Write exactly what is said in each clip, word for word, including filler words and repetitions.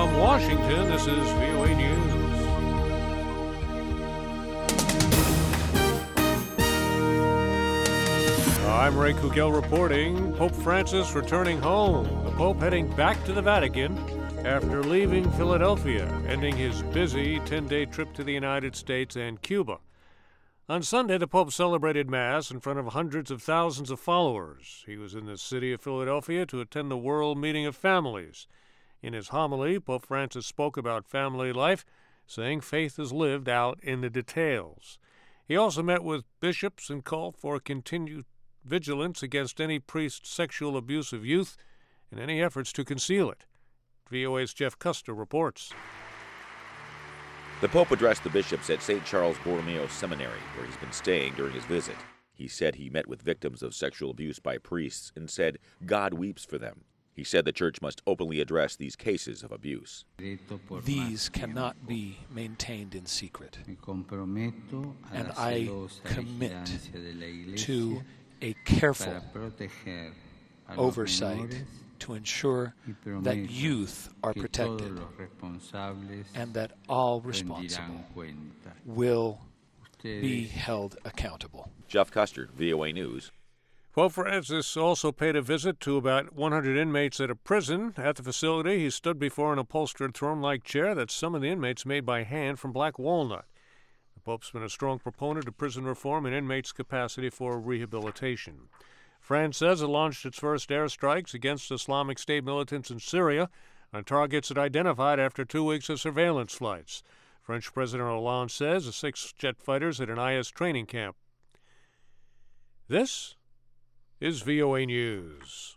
From Washington, this is V O A News. I'm Ray Kugel reporting. Pope Francis returning home. The Pope heading back to the Vatican after leaving Philadelphia, ending his busy ten-day trip to the United States and Cuba. On Sunday, the Pope celebrated Mass in front of hundreds of thousands of followers. He was in the city of Philadelphia to attend the World Meeting of Families. In his homily, Pope Francis spoke about family life, saying faith is lived out in the details. He also met with bishops and called for continued vigilance against any priest's sexual abuse of youth and any efforts to conceal it. V O A's Jeff Custer reports. The Pope addressed the bishops at Saint Charles Borromeo Seminary, where he's been staying during his visit. He said he met with victims of sexual abuse by priests and said God weeps for them. He said the church must openly address these cases of abuse. These cannot be maintained in secret. And I commit to a careful oversight to ensure that youth are protected and that all responsible will be held accountable. Jeff Custer, V O A News. Pope Francis also paid a visit to about one hundred inmates at a prison. At the facility, he stood before an upholstered throne-like chair that some of the inmates made by hand from black walnut. The Pope's been a strong proponent of prison reform and inmates' capacity for rehabilitation. France says it launched its first airstrikes against Islamic State militants in Syria on targets it identified after two weeks of surveillance flights. French President Hollande says the six jet fighters at an I S training camp. This is V O A News.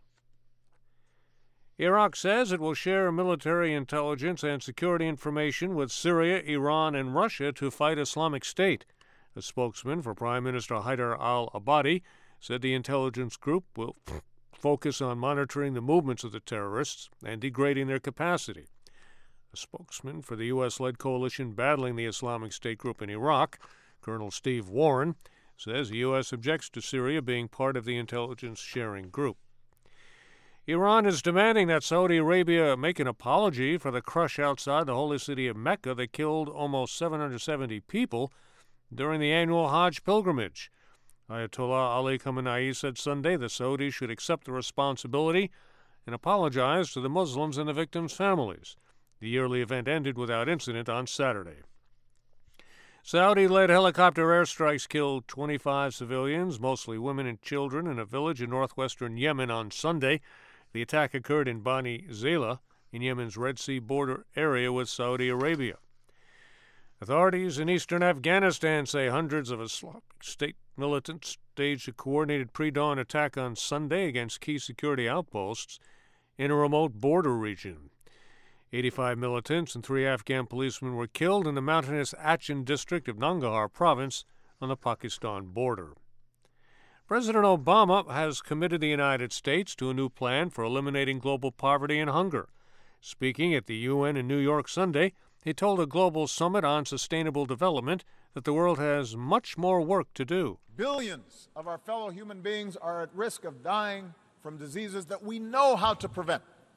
Iraq says it will share military intelligence and security information with Syria, Iran, and Russia to fight Islamic State. A spokesman for Prime Minister Haider al-Abadi said the intelligence group will focus on monitoring the movements of the terrorists and degrading their capacity. A spokesman for the U S-led coalition battling the Islamic State group in Iraq, Colonel Steve Warren, says the U S objects to Syria being part of the intelligence-sharing group. Iran is demanding that Saudi Arabia make an apology for the crush outside the holy city of Mecca that killed almost seven hundred seventy people during the annual Hajj pilgrimage. Ayatollah Ali Khamenei said Sunday the Saudis should accept the responsibility and apologize to the Muslims and the victims' families. The yearly event ended without incident on Saturday. Saudi-led helicopter airstrikes killed twenty-five civilians, mostly women and children, in a village in northwestern Yemen on Sunday. The attack occurred in Bani Zela, in Yemen's Red Sea border area with Saudi Arabia. Authorities in eastern Afghanistan say hundreds of Islamic State militants staged a coordinated pre-dawn attack on Sunday against key security outposts in a remote border region. eighty-five militants and three Afghan policemen were killed in the mountainous Achin district of Nangarhar province on the Pakistan border. President Obama has committed the United States to a new plan for eliminating global poverty and hunger. Speaking at the U N in New York Sunday, he told a global summit on sustainable development that the world has much more work to do. Billions of our fellow human beings are at risk of dying from diseases that we know how to prevent.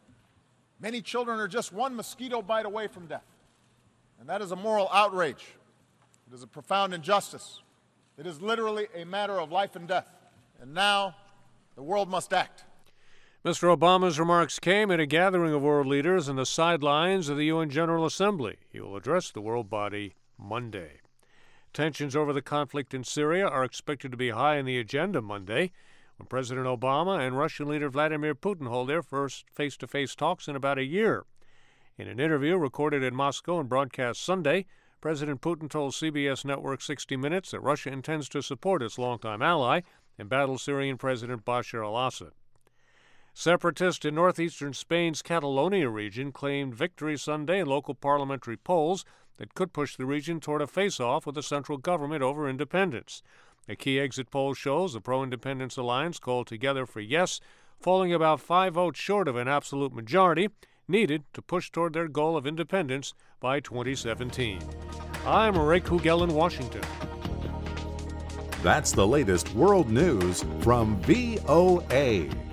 Many children are just one mosquito bite away from death. And that is a moral outrage. It is a profound injustice. It is literally a matter of life and death. And now, the world must act. Mister Obama's remarks came at a gathering of world leaders on the sidelines of the U N General Assembly. He will address the world body Monday. Tensions over the conflict in Syria are expected to be high on the agenda Monday, when President Obama and Russian leader Vladimir Putin hold their first face-to-face talks in about a year. In an interview recorded in Moscow and broadcast Sunday, President Putin told C B S network sixty minutes that Russia intends to support its longtime ally and battle Syrian President Bashar al-Assad. Separatists in northeastern Spain's Catalonia region claimed victory Sunday in local parliamentary polls that could push the region toward a face-off with the central government over independence. A key exit poll shows the pro-independence alliance called Together for Yes, falling about five votes short of an absolute majority needed to push toward their goal of independence by twenty seventeen. I'm Ray Kugel in Washington. That's the latest world news from V O A.